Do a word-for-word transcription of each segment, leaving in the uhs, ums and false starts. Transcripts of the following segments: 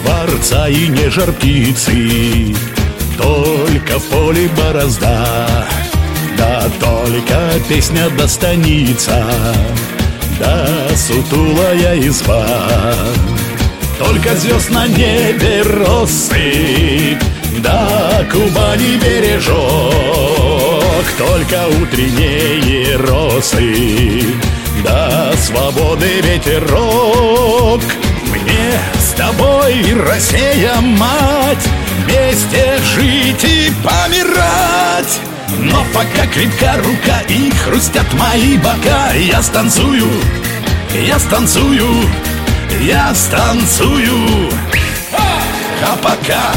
скворца и не жар птицы, только в поле борозда, да только песня достанется, да сутулая изба. Только звезд на небе россыпь, да Кубани бережок, только утренние росы, да свободы ветерок. Мне с тобой, Россия, мать, вместе жить и помирать. Но пока крепка рука и хрустят мои бока, я станцую, я станцую, я станцую. А пока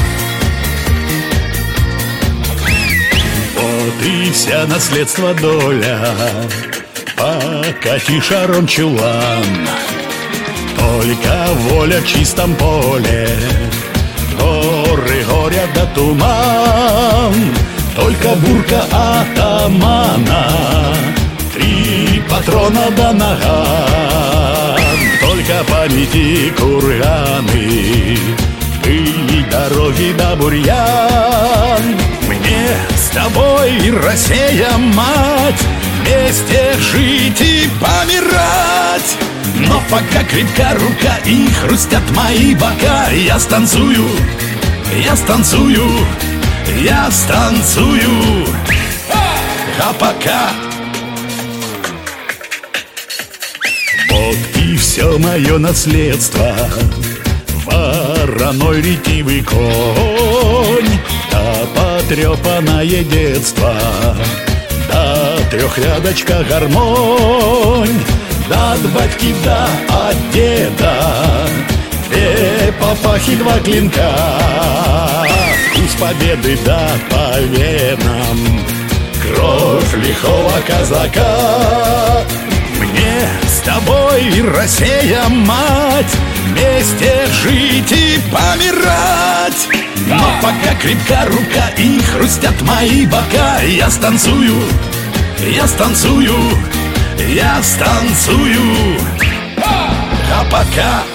вот и вся наследство доля, покати шаром чулан. Только воля в чистом поле, горы, горя да туман. Только бурка атамана, три патрона да наган. Только памяти курганы, пыль дороги да бурьян. Мне с тобой, Россия, мать, вместе жить и помирать. Но пока крепка рука и хрустят мои бока, я станцую, я станцую, я станцую. А пока вот и все мое наследство, вороной ретивый конь, да потрепанное детство, да трехрядочка гармонь, да от батьки, да от деда, две папахи, два клинка, вкус победы да по венам, кровь лихого казака. Мне с тобой, Россия, мать, вместе жить и помирать. Но пока крепка рука и хрустят мои бока, я станцую, я станцую, я станцую. А пока